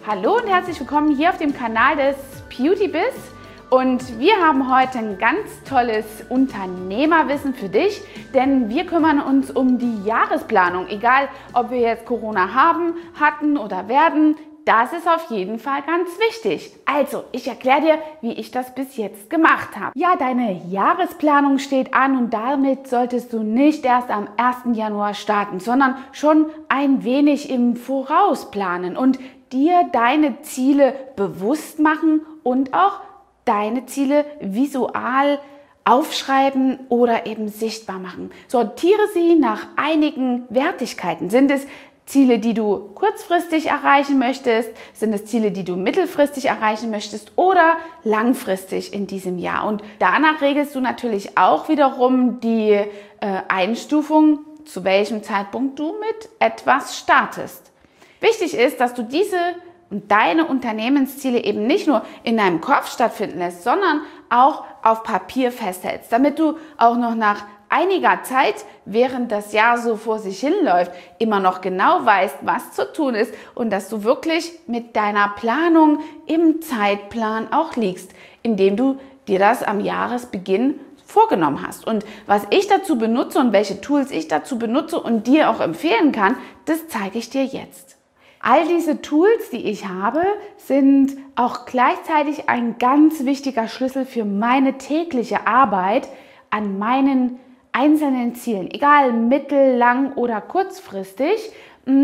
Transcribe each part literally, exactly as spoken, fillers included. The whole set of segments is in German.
Hallo und herzlich willkommen hier auf dem Kanal des Beauty-Biz und wir haben heute ein ganz tolles Unternehmerwissen für dich, denn wir kümmern uns um die Jahresplanung, egal ob wir jetzt Corona haben, hatten oder werden. Das ist auf jeden Fall ganz wichtig. Also, ich erkläre dir, wie ich das bis jetzt gemacht habe. Ja, deine Jahresplanung steht an und damit solltest du nicht erst am ersten Januar starten, sondern schon ein wenig im Voraus planen und dir deine Ziele bewusst machen und auch deine Ziele visual aufschreiben oder eben sichtbar machen. Sortiere sie nach einigen Wertigkeiten. Sind es Ziele, die du kurzfristig erreichen möchtest? Sind es Ziele, die du mittelfristig erreichen möchtest oder langfristig in diesem Jahr? Und danach regelst du natürlich auch wiederum die äh, Einstufung, zu welchem Zeitpunkt du mit etwas startest. Wichtig ist, dass du diese und deine Unternehmensziele eben nicht nur in deinem Kopf stattfinden lässt, sondern auch auf Papier festhältst, damit du auch noch nach einiger Zeit, während das Jahr so vor sich hinläuft, immer noch genau weißt, was zu tun ist und dass du wirklich mit deiner Planung im Zeitplan auch liegst, indem du dir das am Jahresbeginn vorgenommen hast. Und was ich dazu benutze und welche Tools ich dazu benutze und dir auch empfehlen kann, das zeige ich dir jetzt. All diese Tools, die ich habe, sind auch gleichzeitig ein ganz wichtiger Schlüssel für meine tägliche Arbeit an meinen einzelnen Zielen, egal mittel-, lang- oder kurzfristig.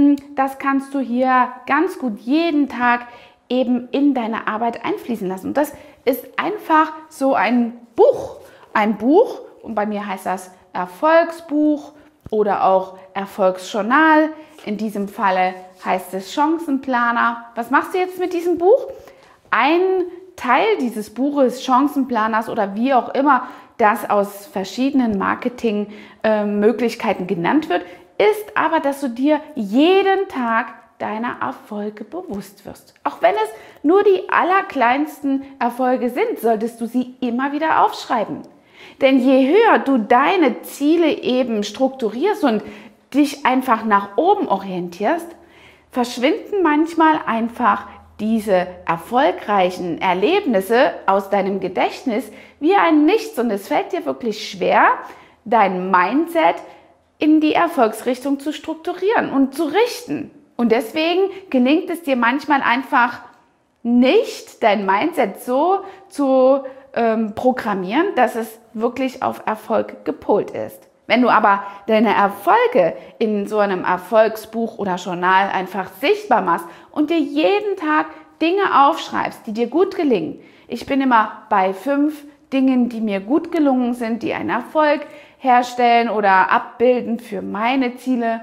Das kannst du hier ganz gut jeden Tag eben in deine Arbeit einfließen lassen. Und das ist einfach so ein Buch. Ein Buch, und bei mir heißt das Erfolgsbuch oder auch Erfolgsjournal. In diesem Falle heißt es Chancenplaner. Was machst du jetzt mit diesem Buch? Ein Teil dieses Buches, Chancenplaners oder wie auch immer das aus verschiedenen Marketingmöglichkeiten genannt wird, ist aber, dass du dir jeden Tag deiner Erfolge bewusst wirst. Auch wenn es nur die allerkleinsten Erfolge sind, solltest du sie immer wieder aufschreiben. Denn je höher du deine Ziele eben strukturierst und dich einfach nach oben orientierst, verschwinden manchmal einfach diese erfolgreichen Erlebnisse aus deinem Gedächtnis wie ein Nichts und es fällt dir wirklich schwer, dein Mindset in die Erfolgsrichtung zu strukturieren und zu richten. Und deswegen gelingt es dir manchmal einfach nicht, dein Mindset so zu ähm, programmieren, dass es wirklich auf Erfolg gepolt ist. Wenn du aber deine Erfolge in so einem Erfolgsbuch oder Journal einfach sichtbar machst und dir jeden Tag Dinge aufschreibst, die dir gut gelingen. Ich bin immer bei fünf Dingen, die mir gut gelungen sind, die einen Erfolg herstellen oder abbilden für meine Ziele.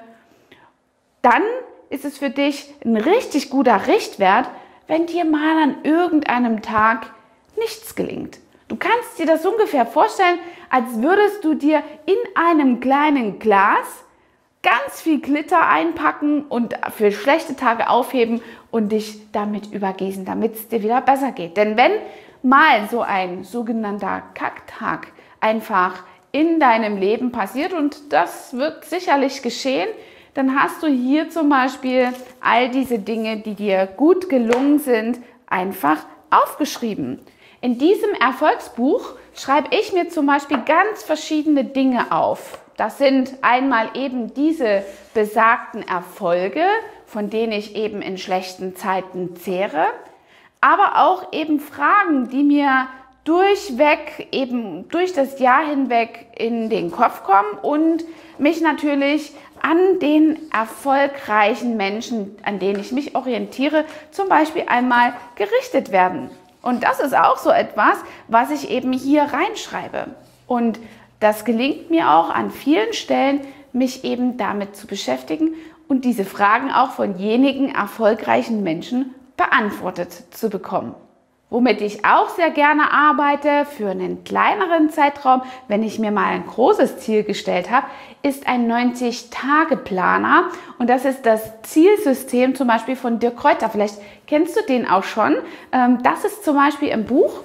Dann ist es für dich ein richtig guter Richtwert, wenn dir mal an irgendeinem Tag nichts gelingt. Du kannst dir das ungefähr vorstellen, als würdest du dir in einem kleinen Glas ganz viel Glitter einpacken und für schlechte Tage aufheben und dich damit übergießen, damit es dir wieder besser geht. Denn wenn mal so ein sogenannter Kacktag einfach in deinem Leben passiert, und das wird sicherlich geschehen, dann hast du hier zum Beispiel all diese Dinge, die dir gut gelungen sind, einfach aufgeschrieben. In diesem Erfolgsbuch schreibe ich mir zum Beispiel ganz verschiedene Dinge auf. Das sind einmal eben diese besagten Erfolge, von denen ich eben in schlechten Zeiten zehre, aber auch eben Fragen, die mir durchweg, eben durch das Jahr hinweg in den Kopf kommen und mich natürlich an den erfolgreichen Menschen, an denen ich mich orientiere, zum Beispiel einmal gerichtet werden. Und das ist auch so etwas, was ich eben hier reinschreibe. Und das gelingt mir auch an vielen Stellen, mich eben damit zu beschäftigen und diese Fragen auch von jenigen erfolgreichen Menschen beantwortet zu bekommen. Womit ich auch sehr gerne arbeite für einen kleineren Zeitraum, wenn ich mir mal ein großes Ziel gestellt habe, ist ein neunzig-Tage-Planer. Und das ist das Zielsystem zum Beispiel von Dirk Kräuter. Vielleicht kennst du den auch schon. Das ist zum Beispiel im Buch.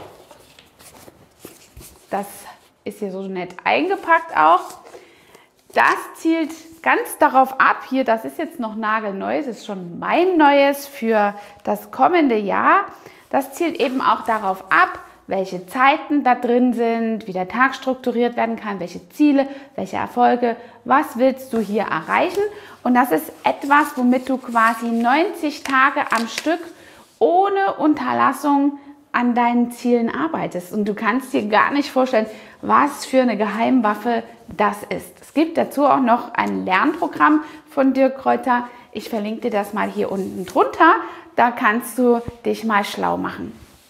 Das ist hier so nett eingepackt auch. Das zielt ganz darauf ab, hier, das ist jetzt noch nagelneu, das ist schon mein Neues für das kommende Jahr. Das zielt eben auch darauf ab, welche Zeiten da drin sind, wie der Tag strukturiert werden kann, welche Ziele, welche Erfolge, was willst du hier erreichen. Und das ist etwas, womit du quasi neunzig Tage am Stück ohne Unterlassung an deinen Zielen arbeitest. Und du kannst dir gar nicht vorstellen, was für eine Geheimwaffe das ist. Es gibt dazu auch noch ein Lernprogramm von Dirk Kräuter. Ich verlinke dir das mal hier unten drunter. Da kannst du dich mal schlau machen.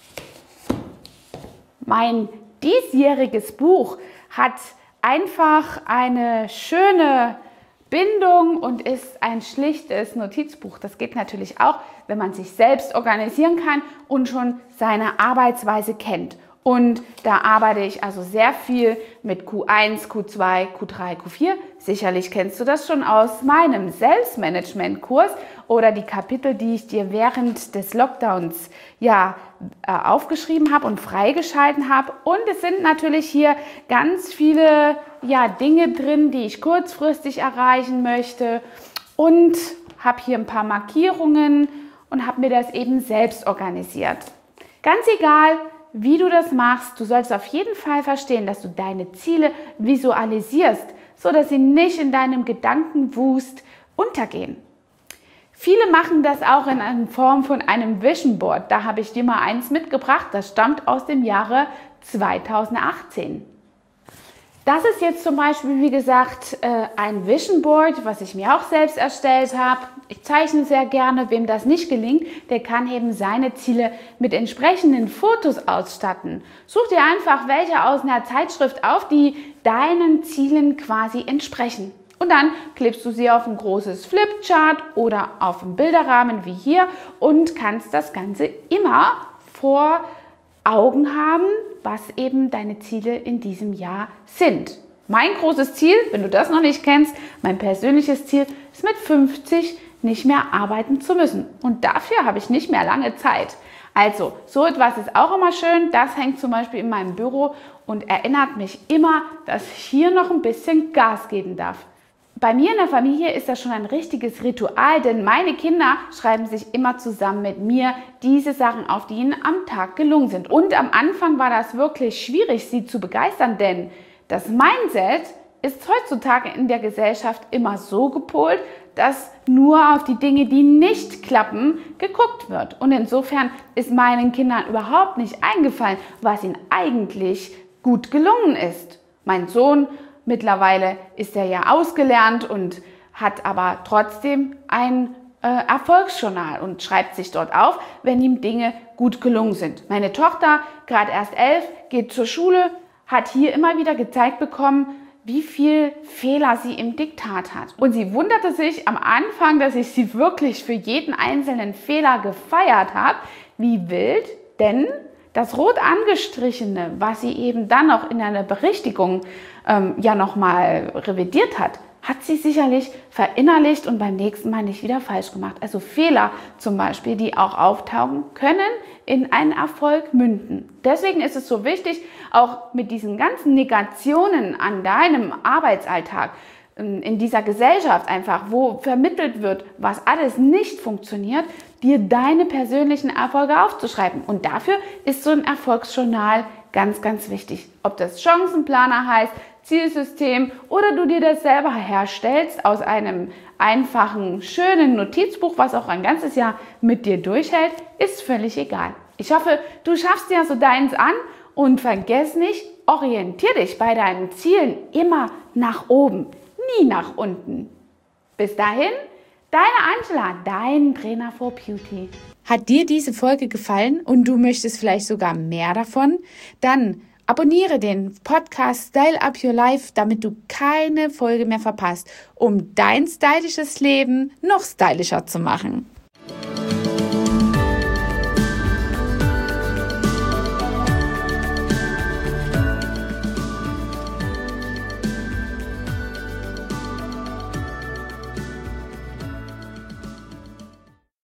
Mein diesjähriges Buch hat einfach eine schöne Bindung und ist ein schlichtes Notizbuch. Das geht natürlich auch, wenn man sich selbst organisieren kann und schon seine Arbeitsweise kennt. Und da arbeite ich also sehr viel mit Q eins, Q zwei, Q drei, Q vier. Sicherlich kennst du das schon aus meinem Selbstmanagement-Kurs oder die Kapitel, die ich dir während des Lockdowns ja, äh, aufgeschrieben habe und freigeschalten habe. Und es sind natürlich hier ganz viele ja, Dinge drin, die ich kurzfristig erreichen möchte. Und habe hier ein paar Markierungen und habe mir das eben selbst organisiert. Ganz egal, wie du das machst, du sollst auf jeden Fall verstehen, dass du deine Ziele visualisierst, so dass sie nicht in deinem Gedankenwust untergehen. Viele machen das auch in Form von einem Vision Board. Da habe ich dir mal eins mitgebracht, das stammt aus dem Jahre zweitausendachtzehn. Das ist jetzt zum Beispiel, wie gesagt, ein Vision Board, was ich mir auch selbst erstellt habe. Ich zeichne sehr gerne. Wem das nicht gelingt, der kann eben seine Ziele mit entsprechenden Fotos ausstatten. Such dir einfach welche aus einer Zeitschrift auf, die deinen Zielen quasi entsprechen. Und dann klebst du sie auf ein großes Flipchart oder auf einen Bilderrahmen wie hier und kannst das Ganze immer vor Augen haben, was eben deine Ziele in diesem Jahr sind. Mein großes Ziel, wenn du das noch nicht kennst, mein persönliches Ziel ist mit fünfzig nicht mehr arbeiten zu müssen. Und dafür habe ich nicht mehr lange Zeit. Also, so etwas ist auch immer schön. Das hängt zum Beispiel in meinem Büro und erinnert mich immer, dass ich hier noch ein bisschen Gas geben darf. Bei mir in der Familie ist das schon ein richtiges Ritual, denn meine Kinder schreiben sich immer zusammen mit mir diese Sachen auf, die ihnen am Tag gelungen sind. Und am Anfang war das wirklich schwierig, sie zu begeistern, denn das Mindset ist heutzutage in der Gesellschaft immer so gepolt, dass nur auf die Dinge, die nicht klappen, geguckt wird. Und insofern ist meinen Kindern überhaupt nicht eingefallen, was ihnen eigentlich gut gelungen ist. Mein Sohn, mittlerweile ist er ja ausgelernt und hat aber trotzdem ein äh, Erfolgsjournal und schreibt sich dort auf, wenn ihm Dinge gut gelungen sind. Meine Tochter, gerade erst elf, geht zur Schule, hat hier immer wieder gezeigt bekommen, wie viel Fehler sie im Diktat hat. Und sie wunderte sich am Anfang, dass ich sie wirklich für jeden einzelnen Fehler gefeiert habe. Wie wild, denn das rot angestrichene, was sie eben dann noch in einer Berichtigung ähm, ja nochmal revidiert hat, hat sie sicherlich verinnerlicht und beim nächsten Mal nicht wieder falsch gemacht. Also Fehler zum Beispiel, die auch auftauchen können, in einen Erfolg münden. Deswegen ist es so wichtig, auch mit diesen ganzen Negationen an deinem Arbeitsalltag, in dieser Gesellschaft einfach, wo vermittelt wird, was alles nicht funktioniert, dir deine persönlichen Erfolge aufzuschreiben. Und dafür ist so ein Erfolgsjournal ganz, ganz wichtig. Ob das Chancenplaner heißt, Zielsystem oder du dir das selber herstellst aus einem einfachen, schönen Notizbuch, was auch ein ganzes Jahr mit dir durchhält, ist völlig egal. Ich hoffe, du schaffst ja so deins an und vergiss nicht, orientier dich bei deinen Zielen immer nach oben, nie nach unten. Bis dahin, deine Angela, dein Trainer for Beauty. Hat dir diese Folge gefallen und du möchtest vielleicht sogar mehr davon? Dann abonniere den Podcast Style Up Your Life, damit du keine Folge mehr verpasst, um dein stylisches Leben noch stylischer zu machen.